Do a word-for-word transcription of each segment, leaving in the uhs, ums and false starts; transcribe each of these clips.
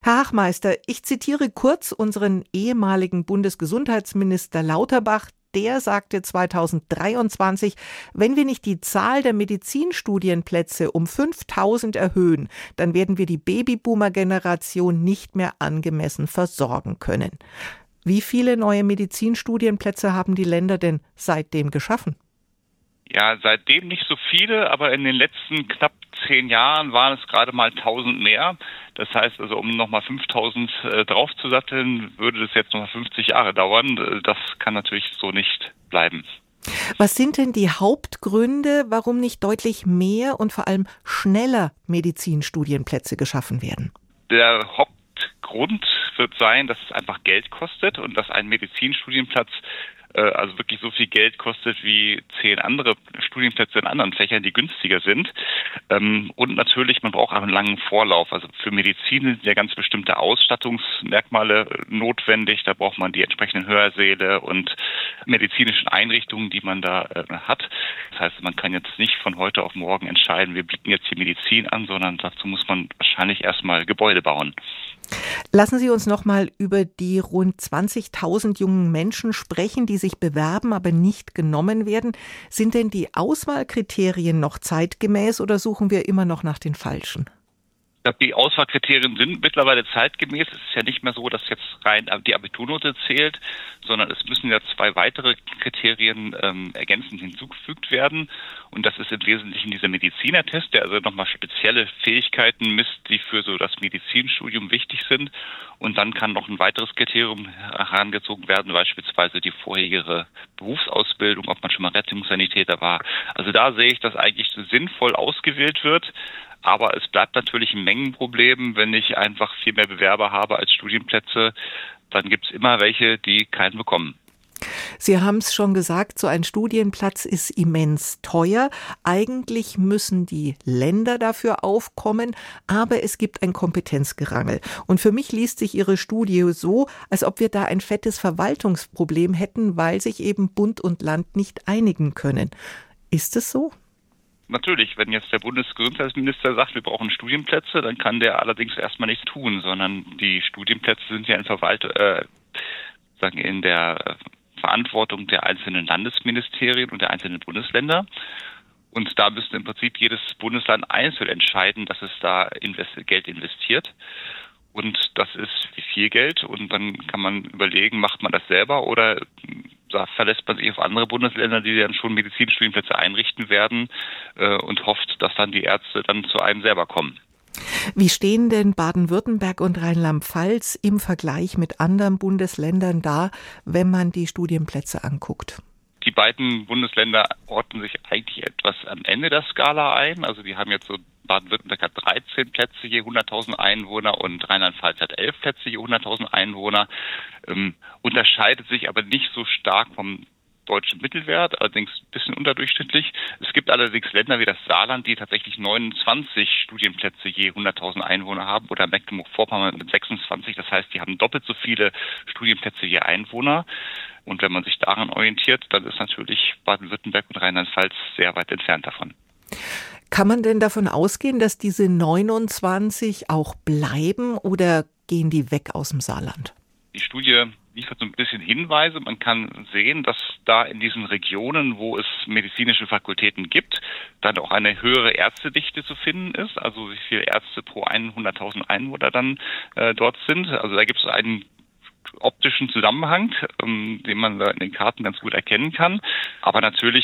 Herr Hachmeister, ich zitiere kurz unseren ehemaligen Bundesgesundheitsminister Lauterbach. Der sagte zweitausenddreiundzwanzig, wenn wir nicht die Zahl der Medizinstudienplätze um fünftausend erhöhen, dann werden wir die Babyboomer-Generation nicht mehr angemessen versorgen können. Wie viele neue Medizinstudienplätze haben die Länder denn seitdem geschaffen? Ja, seitdem nicht so viele, aber in den letzten knapp zehn Jahren waren es gerade mal tausend mehr. Das heißt also, um nochmal fünftausend äh, draufzusatteln, würde das jetzt nochmal fünfzig Jahre dauern. Das kann natürlich so nicht bleiben. Was sind denn die Hauptgründe, warum nicht deutlich mehr und vor allem schneller Medizinstudienplätze geschaffen werden? Der Hauptgrund wird sein, dass es einfach Geld kostet und dass ein Medizinstudienplatz also wirklich so viel Geld kostet wie zehn andere Studienplätze in anderen Fächern, die günstiger sind. Und natürlich, man braucht auch einen langen Vorlauf. Also für Medizin sind ja ganz bestimmte Ausstattungsmerkmale notwendig. Da braucht man die entsprechenden Hörsäle und medizinischen Einrichtungen, die man da hat. Das heißt, man kann jetzt nicht von heute auf morgen entscheiden, wir bieten jetzt die Medizin an, sondern dazu muss man wahrscheinlich erstmal Gebäude bauen. Lassen Sie uns noch mal über die rund zwanzigtausend jungen Menschen sprechen, die sich bewerben, aber nicht genommen werden. Sind denn die Auswahlkriterien noch zeitgemäß oder suchen wir immer noch nach den falschen? Ich glaube, die Auswahlkriterien sind mittlerweile zeitgemäß. Es ist ja nicht mehr so, dass jetzt rein die Abiturnote zählt, sondern es müssen ja zwei weitere Kriterien ähm, ergänzend hinzugefügt werden. Und das ist im Wesentlichen dieser Medizinertest, der also nochmal spezielle Fähigkeiten misst, die für so das Medizinstudium wichtig sind. Und dann kann noch ein weiteres Kriterium herangezogen werden, beispielsweise die vorherige Berufsausbildung, ob man schon mal Rettungssanitäter war. Also da sehe ich, dass eigentlich sinnvoll ausgewählt wird. Aber es bleibt natürlich ein Mengenproblem, wenn ich einfach viel mehr Bewerber habe als Studienplätze, dann gibt es immer welche, die keinen bekommen. Sie haben es schon gesagt, so ein Studienplatz ist immens teuer. Eigentlich müssen die Länder dafür aufkommen, aber es gibt ein Kompetenzgerangel. Und für mich liest sich Ihre Studie so, als ob wir da ein fettes Verwaltungsproblem hätten, weil sich eben Bund und Land nicht einigen können. Ist es so? Natürlich, wenn jetzt der Bundesgesundheitsminister sagt, wir brauchen Studienplätze, dann kann der allerdings erstmal nichts tun, sondern die Studienplätze sind ja in, Verwalt- äh, sagen in der Verantwortung der einzelnen Landesministerien und der einzelnen Bundesländer. Und da müsste im Prinzip jedes Bundesland einzeln entscheiden, dass es da invest- Geld investiert. Und das ist wie viel Geld. Und dann kann man überlegen, macht man das selber oder da verlässt man sich auf andere Bundesländer, die dann schon Medizinstudienplätze einrichten werden äh, und hofft, dass dann die Ärzte dann zu einem selber kommen. Wie stehen denn Baden-Württemberg und Rheinland-Pfalz im Vergleich mit anderen Bundesländern da, wenn man die Studienplätze anguckt? Die beiden Bundesländer ordnen sich eigentlich etwas am Ende der Skala ein. Also die haben jetzt so, Baden-Württemberg hat dreizehn Plätze je hunderttausend Einwohner und Rheinland-Pfalz hat elf Plätze je hunderttausend Einwohner. Ähm, unterscheidet sich aber nicht so stark vom deutschen Mittelwert, allerdings ein bisschen unterdurchschnittlich. Es gibt allerdings Länder wie das Saarland, die tatsächlich neunundzwanzig Studienplätze je hunderttausend Einwohner haben oder Mecklenburg-Vorpommern mit sechsundzwanzig. Das heißt, die haben doppelt so viele Studienplätze je Einwohner. Und wenn man sich daran orientiert, dann ist natürlich Baden-Württemberg und Rheinland-Pfalz sehr weit entfernt davon. Kann man denn davon ausgehen, dass diese neunundzwanzig auch bleiben oder gehen die weg aus dem Saarland? Die Studie liefert so ein bisschen Hinweise. Man kann sehen, dass da in diesen Regionen, wo es medizinische Fakultäten gibt, dann auch eine höhere Ärztedichte zu finden ist. Also wie viele Ärzte pro hunderttausend Einwohner dann äh, dort sind. Also da gibt es einen optischen Zusammenhang, ähm, den man da in den Karten ganz gut erkennen kann. Aber natürlich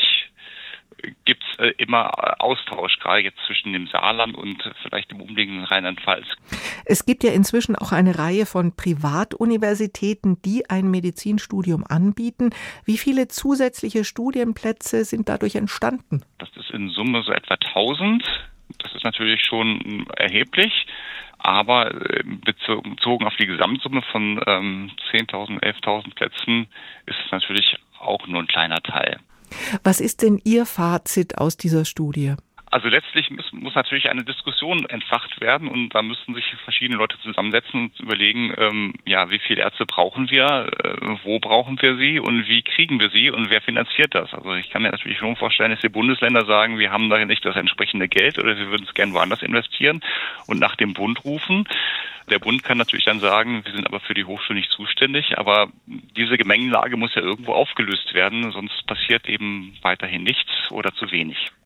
gibt es äh, immer Austausch, gerade jetzt zwischen dem Saarland und vielleicht dem umliegenden Rheinland-Pfalz. Es gibt ja inzwischen auch eine Reihe von Privatuniversitäten, die ein Medizinstudium anbieten. Wie viele zusätzliche Studienplätze sind dadurch entstanden? Das ist in Summe so etwa tausend. Das ist natürlich schon erheblich. Aber bezogen auf die Gesamtsumme von ähm, zehntausend, elftausend Plätzen ist es natürlich auch nur ein kleiner Teil. Was ist denn Ihr Fazit aus dieser Studie? Also letztlich muss, muss natürlich eine Diskussion entfacht werden und da müssen sich verschiedene Leute zusammensetzen und überlegen, ähm, ja, wie viele Ärzte brauchen wir, äh, wo brauchen wir sie und wie kriegen wir sie und wer finanziert das? Also ich kann mir natürlich schon vorstellen, dass die Bundesländer sagen, wir haben da nicht das entsprechende Geld oder wir würden es gerne woanders investieren und nach dem Bund rufen. Der Bund kann natürlich dann sagen, wir sind aber für die Hochschulen nicht zuständig, aber diese Gemengelage muss ja irgendwo aufgelöst werden, sonst passiert eben weiterhin nichts oder zu wenig.